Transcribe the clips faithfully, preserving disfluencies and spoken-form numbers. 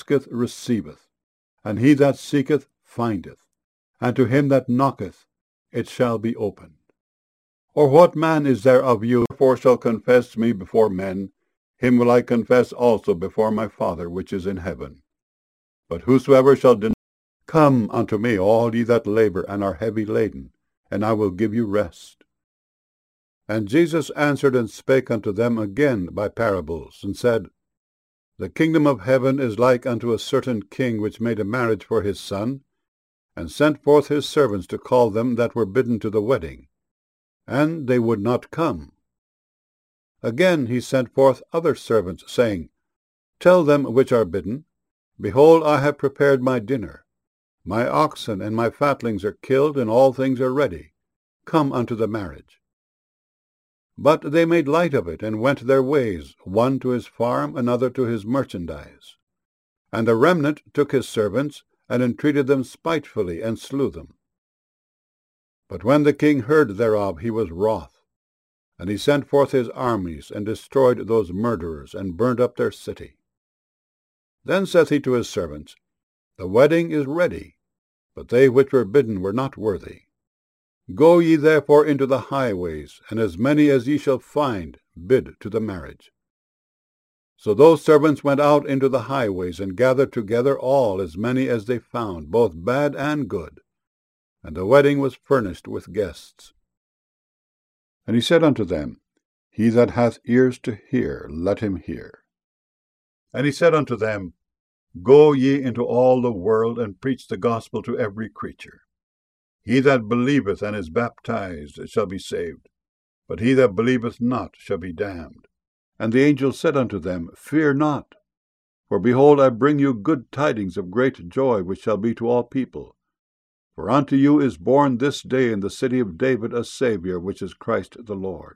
asketh receiveth, and he that seeketh findeth, and to him that knocketh it shall be opened. Or what man is there of you, therefore shall confess me before men? Him will I confess also before my Father which is in heaven. But whosoever shall deny, come unto me, all ye that labor and are heavy laden, and I will give you rest. And Jesus answered and spake unto them again by parables, and said, The kingdom of heaven is like unto a certain king which made a marriage for his son, and sent forth his servants to call them that were bidden to the wedding. And they would not come. Again he sent forth other servants, saying, Tell them which are bidden, Behold, I have prepared my dinner. My oxen and my fatlings are killed, and all things are ready. Come unto the marriage. But they made light of it, and went their ways, one to his farm, another to his merchandise. And the remnant took his servants, and entreated them spitefully, and slew them. But when the king heard thereof, he was wroth, and he sent forth his armies, and destroyed those murderers, and burnt up their city. Then saith he to his servants, The wedding is ready, but they which were bidden were not worthy. Go ye therefore into the highways, and as many as ye shall find, bid to the marriage. So those servants went out into the highways, and gathered together all as many as they found, both bad and good. And the wedding was furnished with guests. And he said unto them, He that hath ears to hear, let him hear. And he said unto them, Go ye into all the world, and preach the gospel to every creature. He that believeth and is baptized shall be saved, but he that believeth not shall be damned. And the angel said unto them, Fear not, for behold, I bring you good tidings of great joy, which shall be to all people. For unto you is born this day in the city of David a Saviour, which is Christ the Lord.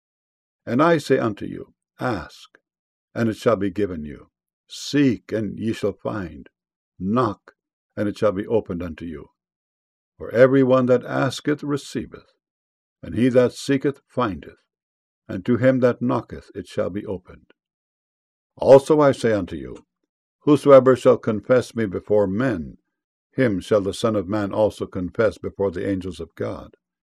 And I say unto you, Ask, and it shall be given you. Seek, and ye shall find. Knock, and it shall be opened unto you. For every one that asketh receiveth, and he that seeketh findeth, and to him that knocketh it shall be opened. Also I say unto you, Whosoever shall confess me before men, him shall the Son of Man also confess before the angels of God.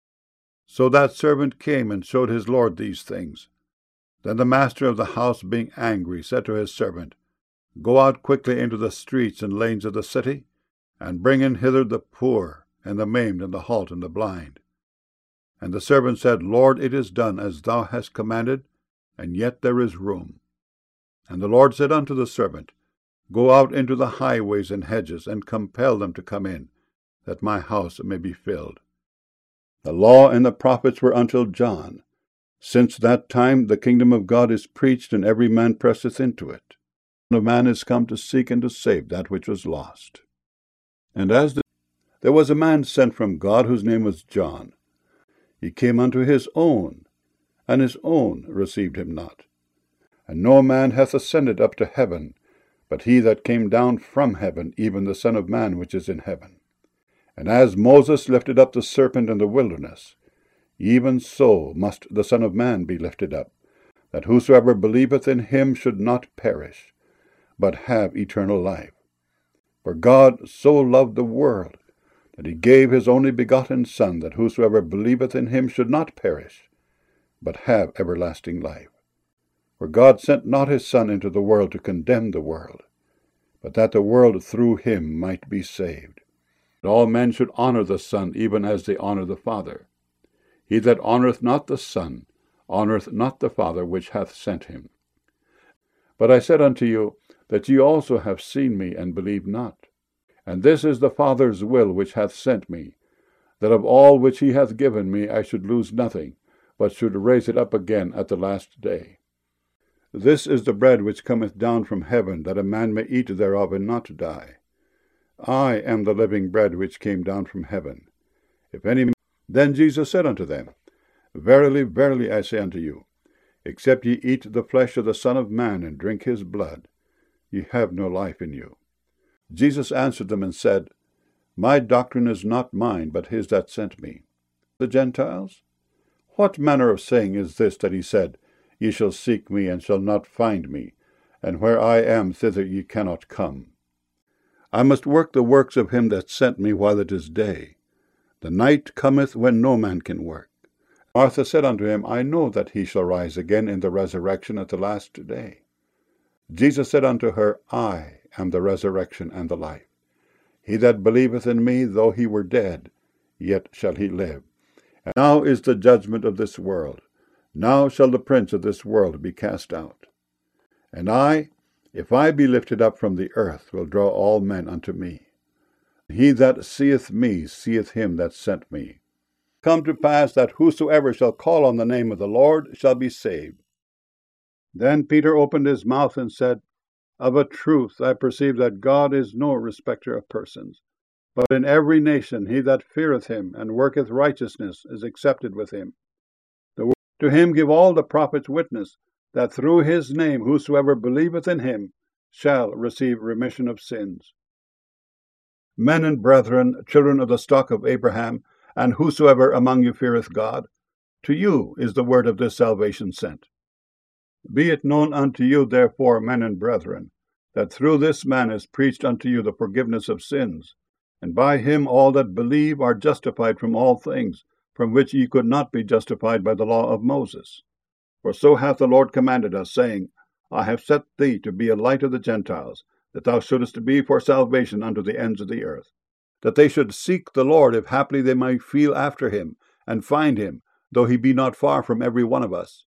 So that servant came and showed his lord these things. Then the master of the house, being angry, said to his servant, Go out quickly into the streets and lanes of the city, and bring in hither the poor, and the maimed, and the halt, and the blind. And the servant said, Lord, it is done as thou hast commanded, and yet there is room. And the Lord said unto the servant, Go out into the highways and hedges, and compel them to come in, that my house may be filled. The law and the prophets were until John. Since that time the kingdom of God is preached, and every man presseth into it. The Son of Man is come to seek and to save that which was lost. And as the, there was a man sent from God, whose name was John. He came unto his own, and his own received him not. And no man hath ascended up to heaven, but he that came down from heaven, even the Son of Man which is in heaven. And as Moses lifted up the serpent in the wilderness, even so must the Son of Man be lifted up, that whosoever believeth in him should not perish, but have eternal life. For God so loved the world, that he gave his only begotten Son, that whosoever believeth in him should not perish, but have everlasting life. For God sent not his Son into the world to condemn the world, but that the world through him might be saved. That all men should honor the Son, even as they honor the Father. He that honoureth not the Son honoureth not the Father which hath sent him. But I said unto you, that ye also have seen me, and believe not. And this is the Father's will which hath sent me, that of all which he hath given me I should lose nothing, but should raise it up again at the last day. This is the bread which cometh down from heaven, that a man may eat thereof and not die. I am the living bread which came down from heaven. If any man... Then Jesus said unto them, Verily, verily, I say unto you, except ye eat the flesh of the Son of Man, and drink his blood, ye have no life in you. Jesus answered them and said, My doctrine is not mine, but his that sent me. The Gentiles? What manner of saying is this that he said, Ye shall seek me, and shall not find me, and where I am, thither ye cannot come? I must work the works of him that sent me while it is day. The night cometh when no man can work. Martha said unto him, I know that he shall rise again in the resurrection at the last day. Jesus said unto her, I am the resurrection and the life. He that believeth in me, though he were dead, yet shall he live. And now is the judgment of this world. Now shall the prince of this world be cast out. And I, if I be lifted up from the earth, will draw all men unto me. He that seeth me seeth him that sent me. Come to pass that whosoever shall call on the name of the Lord shall be saved. Then Peter opened his mouth and said, Of a truth I perceive that God is no respecter of persons, but in every nation he that feareth him and worketh righteousness is accepted with him. The, to him give all the prophets witness, that through his name whosoever believeth in him shall receive remission of sins. Men and brethren, children of the stock of Abraham, and whosoever among you feareth God, to you is the word of this salvation sent. Be it known unto you, therefore, men and brethren, that through this man is preached unto you the forgiveness of sins, and by him all that believe are justified from all things, from which ye could not be justified by the law of Moses. For so hath the Lord commanded us, saying, I have set thee to be a light of the Gentiles, that thou shouldest be for salvation unto the ends of the earth. That they should seek the Lord, if haply they might feel after him, and find him, though he be not far from every one of us.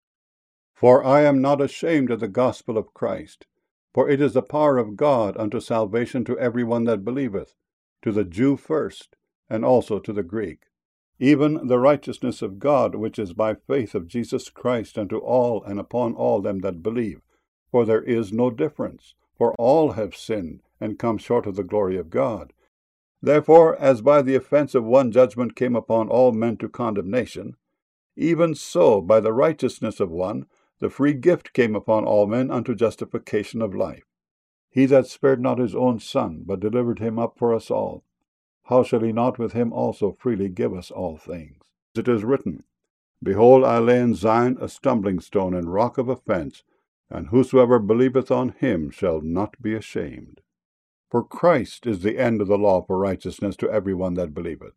For I am not ashamed of the gospel of Christ, for it is the power of God unto salvation to every one that believeth, to the Jew first, and also to the Greek. Even the righteousness of God, which is by faith of Jesus Christ unto all and upon all them that believe. For there is no difference, for all have sinned, and come short of the glory of God. Therefore, as by the offense of one judgment came upon all men to condemnation, even so by the righteousness of one the free gift came upon all men unto justification of life. He that spared not his own Son, but delivered him up for us all, how shall he not with him also freely give us all things? It is written, Behold, I lay in Zion a stumbling stone and rock of offense, and whosoever believeth on him shall not be ashamed. For Christ is the end of the law for righteousness to every one that believeth.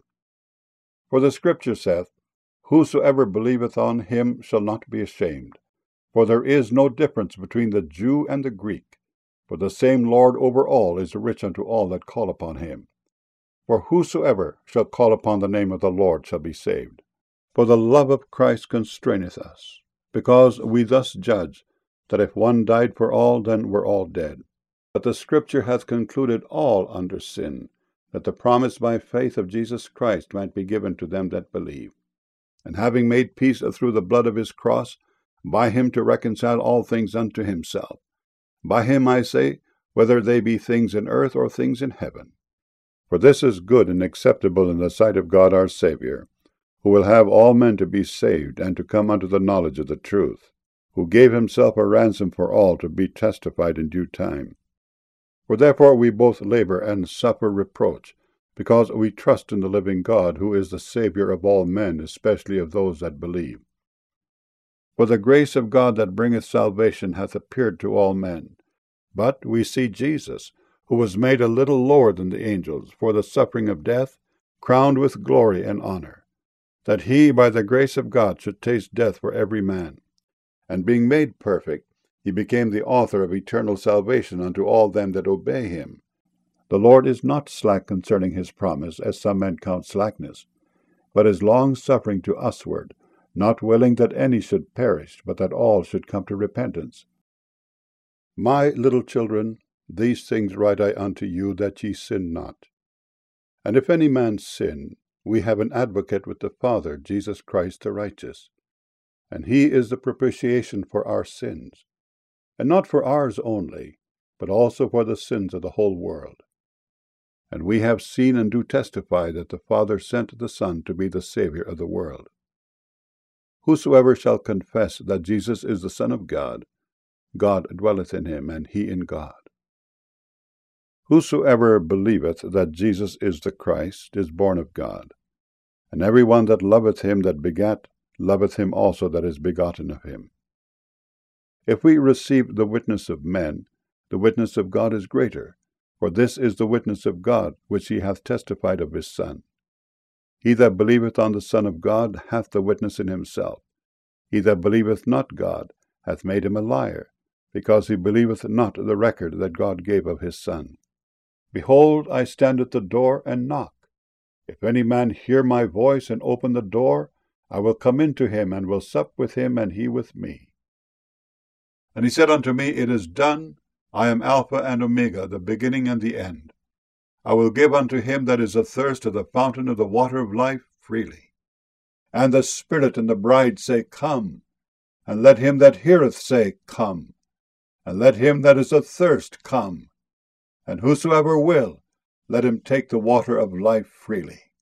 For the Scripture saith, Whosoever believeth on him shall not be ashamed. For there is no difference between the Jew and the Greek, for the same Lord over all is rich unto all that call upon him. For whosoever shall call upon the name of the Lord shall be saved. For the love of Christ constraineth us, because we thus judge, that if one died for all, then were all dead. But the Scripture hath concluded all under sin, that the promise by faith of Jesus Christ might be given to them that believe. And having made peace through the blood of his cross, by him to reconcile all things unto himself. By him, I say, whether they be things in earth or things in heaven. For this is good and acceptable in the sight of God our Saviour, who will have all men to be saved and to come unto the knowledge of the truth, who gave himself a ransom for all to be testified in due time. For therefore we both labor and suffer reproach, because we trust in the living God, who is the Saviour of all men, especially of those that believe. For the grace of God that bringeth salvation hath appeared to all men. But we see Jesus, who was made a little lower than the angels, for the suffering of death, crowned with glory and honor, that he by the grace of God should taste death for every man. And being made perfect, he became the author of eternal salvation unto all them that obey him. The Lord is not slack concerning his promise, as some men count slackness, but is long-suffering to usward, not willing that any should perish, but that all should come to repentance. My little children, these things write I unto you, that ye sin not. And if any man sin, we have an advocate with the Father, Jesus Christ the righteous. And he is the propitiation for our sins, and not for ours only, but also for the sins of the whole world. And we have seen and do testify that the Father sent the Son to be the Saviour of the world. Whosoever shall confess that Jesus is the Son of God, God dwelleth in him, and he in God. Whosoever believeth that Jesus is the Christ is born of God, and every one that loveth him that begat loveth him also that is begotten of him. If we receive the witness of men, the witness of God is greater, For this is the witness of God, which he hath testified of his Son. He that believeth on the Son of God hath the witness in himself. He that believeth not God hath made him a liar, because he believeth not the record that God gave of his Son. Behold, I stand at the door and knock. If any man hear my voice and open the door, I will come into him, and will sup with him, and he with me. And he said unto me, It is done. I am Alpha and Omega, the beginning and the end. I will give unto him that is athirst of the fountain of the water of life freely. And the Spirit and the bride say, Come. And let him that heareth say, Come. And let him that is athirst come. And whosoever will, let him take the water of life freely.